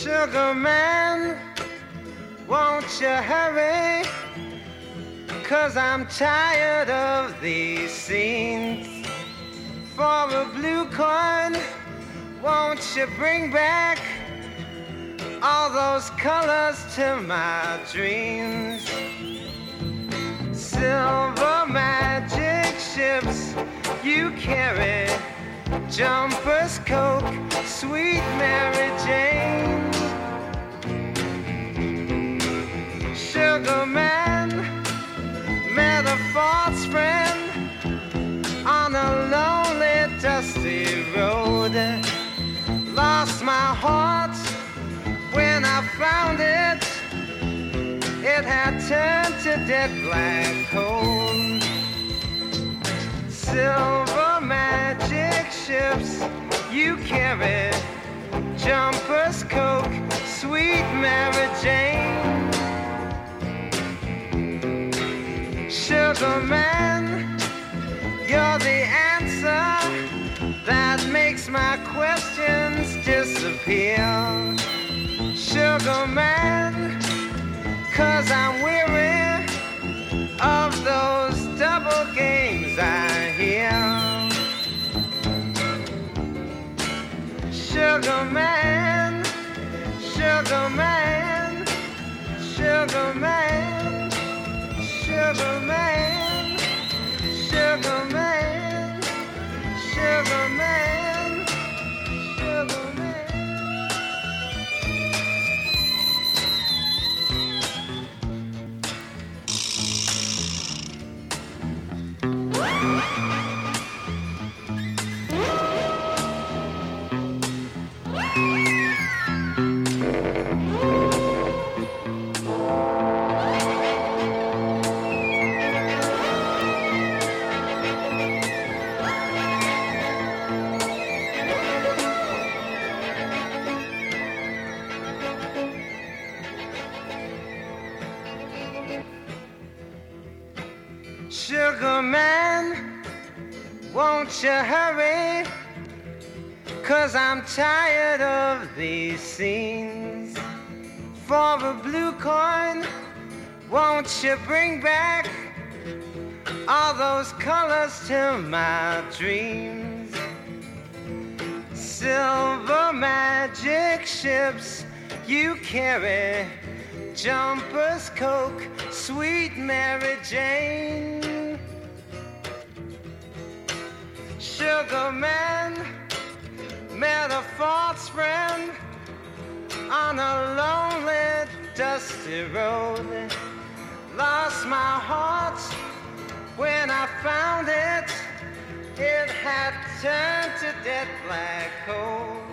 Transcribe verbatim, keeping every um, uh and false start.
Sugar man, won't you hurry? 'Cause I'm tired of these scenes. For a blue coin, won't you bring back all those colors to my dreams? Silver magic ships you carry, jumpers, Coke, sweet Mary Jane. Sugar man, met a false friend on a lonely, dusty road. Lost my heart when I found it. It had turned to dead black coal. Silver magic ships you carry, jumpers, Coke, sweet Mary Jane. Sugar man, you're the answer that makes my questions disappear. Sugar man, 'cause I'm weary of those double games I hear. Sugar man, sugar man, sugar man, sugar man, sugar man, sugar man, sugar man. Sugar man, won't you hurry? 'Cause I'm tired of these scenes. For a blue coin, won't you bring back all those colors to my dreams? Silver magic ships you carry, jumpers, Coke, sweet Mary Jane. Sugar man, met a false friend on a lonely, dusty road. Lost my heart when I found it. It had turned to dead black coal.